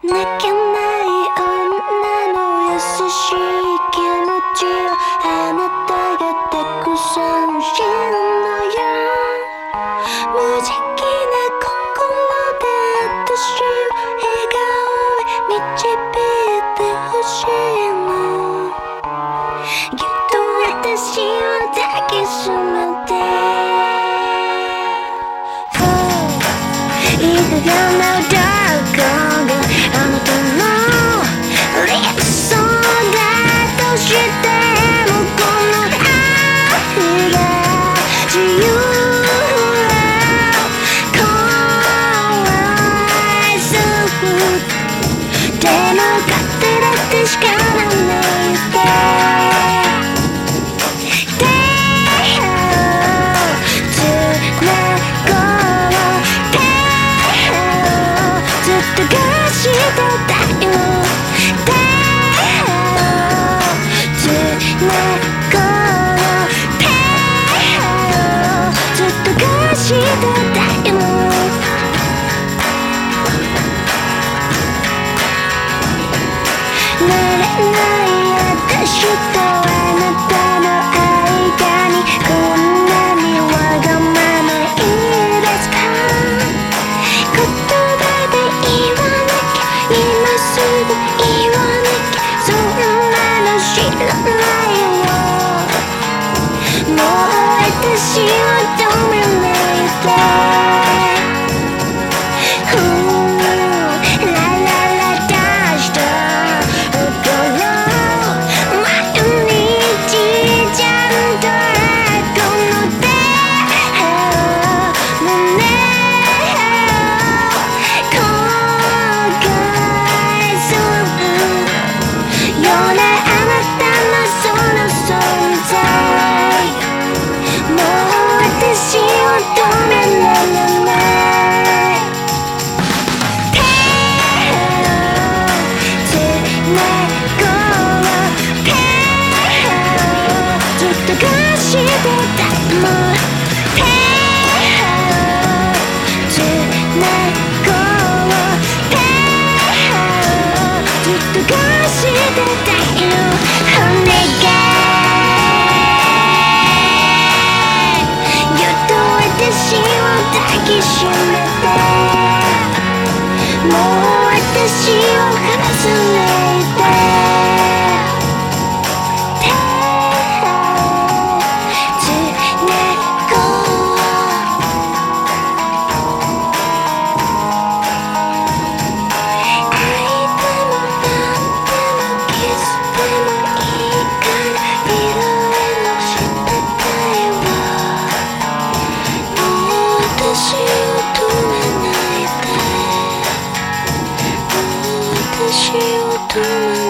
泣けない女の優しい気持ちをあなたがたくさん知るのよ。無邪気な心で私を笑顔へ導いてほしいの。ぎゅっと私を抱きしめて、いかがなどこがあなたの理想だとしても、この愛が自由かわいそう。でも勝手だって仕方ないって手をつなごう。手をずっと探してたよ。手をつなごう。手をずっと探してたよ。慣れない私とあなたの間にこんなにわがままいいですか。言葉で言わなきゃ、今すぐ言わなきゃ、そんなの知らないよ。もう私を止めないで。私を止め